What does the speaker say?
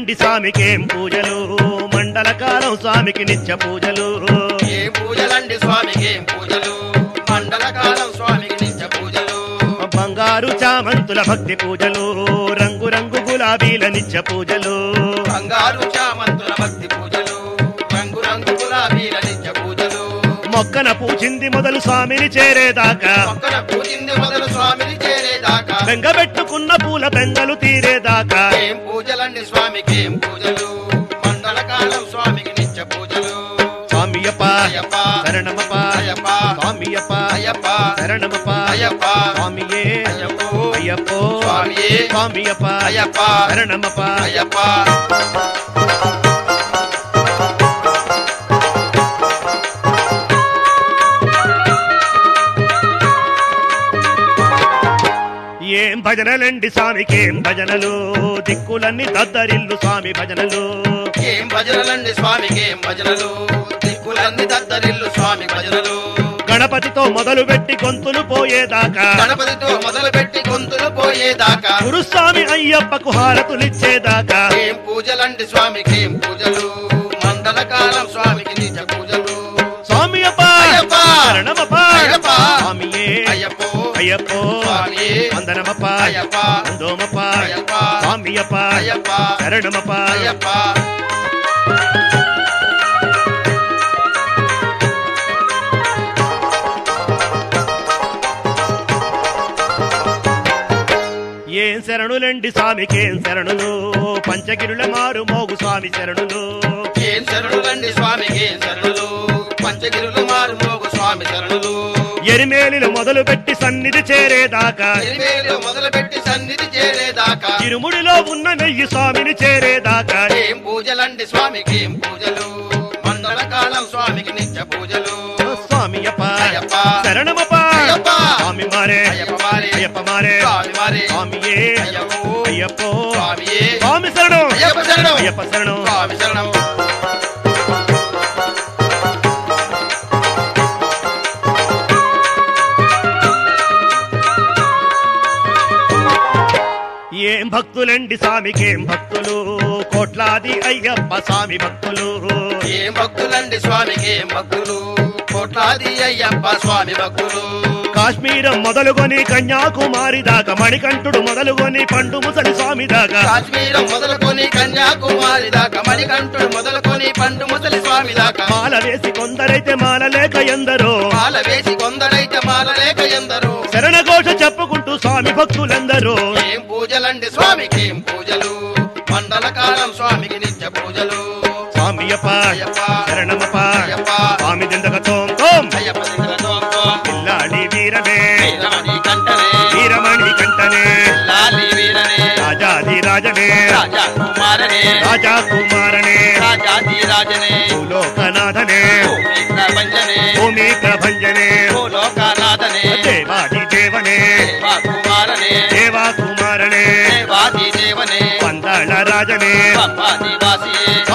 పూజలండి స్వామికేం పూజలు మండలకాలం స్వామికి నిత్య పూజలు ఏ పూజలండి స్వామికి ఏం పూజలు మండలకాలం స్వామికి నిత్య పూజలు బంగారు చామంతుల భక్తి పూజలు రంగు రంగు గులాబీల నిత్య పూజలు బంగారు చామంతుల భక్తి పూజలు రంగు రంగు గులాబీల నిత్య పూజలు మొక్కన పూజింది మొదలు స్వామిని చేరేదాకా మొక్కన పూజింది మొదలు స్వామిని చేరేదాకా బెంగబెట్టుకున్న పూల బెంగలు తీరేదాకా ఏం పూజలండి స్వామికి ఏం పూజలు మండలకాలం స్వామికి నిత్య పూజలు స్వామియప్ప అయ్యప్ప శరణమప్ప అయ్యప్ప స్వామియప్ప అయ్యప్ప శరణమప్ప అయ్యప్ప స్వామియే అయ్యప్పో అయ్యప్పో స్వామియే స్వామియప్ప అయ్యప్ప శరణమప్ప అయ్యప్ప ఏం భజనలండి స్వామికేం భజనలు దిక్కులన్నీ దద్దరిల్లు స్వామి భజనలు ఏం భజనలండి స్వామికి ఏం భజనలు దిక్కులన్నీ దద్దరిల్లు స్వామి భజనలు గణపతితో మొదలు పెట్టి గొంతులు పోయేదాకా గణపతితో మొదలు పెట్టి గొంతులు పోయేదాకా గురుస్వామి అయ్యప్పకు హారతులిచ్చేదాకా ఏం పూజలండి స్వామికి ఏం పూజలు మండలకాలం స్వామికి నిజ పూజలు స్వామియప్ప అయ్యప్ప శరణమప్ప అయ్యప్ప స్వామియే అయ్యప్పో అయ్యప్పో స్వామియే వందనమప్ప అయ్యప్ప వందోమప్ప అయ్యప్ప స్వామియప్ప అయ్యప్ప శరణమప్ప అయ్యప్ప ఏం శరణులండి స్వామికేం శరణులు పంచగిరుల మారు మోగు స్వామి శరణులు ఏం శరణులండి స్వామికి ఏం శరణులు పంచగిరులు మారు మోగు స్వామి శరణులు ఎరిమేలిలు మొదలు పెట్టి సన్నిధి చేరేదాకా ఎరివేలు మొదలు పెట్టి సన్నిధి చేరేదాకా ఇరుముడిలో ఉన్న నెయ్యి స్వామిని చేరేదాకా ఏం పూజలండి స్వామికి ఏం పూజలు మండలకాలం స్వామికి నిత్య పూజలు స్వామియప్ప అయ్యప్ప శరణమప్ప అయ్యప్ప స్వామి మారే అయ్యప్ప మారే అయ్యప్ప మారే స్వామి మారే స్వామియే అయ్యప్పో అయ్యప్పో స్వామియే స్వామి శరణం అయ్యప్ప శరణం అయ్యప్ప శరణం స్వామి శరణం ఏం భక్తులండి స్వామికేం భక్తులు కోట్లాది అయ్యప్ప స్వామి భక్తులు ఏం భక్తులండి స్వామికి ఏం భక్తులు కోట్లాది అయ్యప్ప స్వామి భక్తులు కాశ్మీరం మొదలుకొని కన్యాకుమారి దాకా మణికంఠుడు మొదలుకొని పండు ముసలి స్వామి దాకా కాశ్మీరం మొదలుకొని కన్యాకుమారి దాకా మణికంఠుడు మొదలుకొని పండు ముసలి స్వామి దాకా మాల వేసి కొందరైతే మాల లేక ఎందరో మాల వేసి కొందరైతే మాల లేక ఎందరో శరణఘోష చెప్పుకుంటూ స్వామి భక్తులందరూ ఏం పూజలండి స్వామికి ఏం పూజలు మండలకాలం స్వామికి నిత్య పూజలు స్వామియప్ప అయ్యప్ప శరణమప్ప అయ్యప్ప స్వామి దిందక తోం తోం అయ్యప్ప దిగుల తోంతో పిల్లాడి వీరమే వీరమణి కంటనే వీరమణి కంటనే లాలి వీరనే రాజాది రాజనే రాజా కుమారనే రాజా కుమారనే రాజాది రాజనే భూలోకనాథనే భూమి ప్రపంచనే భూమి ప్రభంజనే భూలోకనాథనే దేవాది దేవనే దేవా కుమారనే దేవా కుమారనే దేవాది దేవనే పందాళ రాజనే పంపాది వాసియే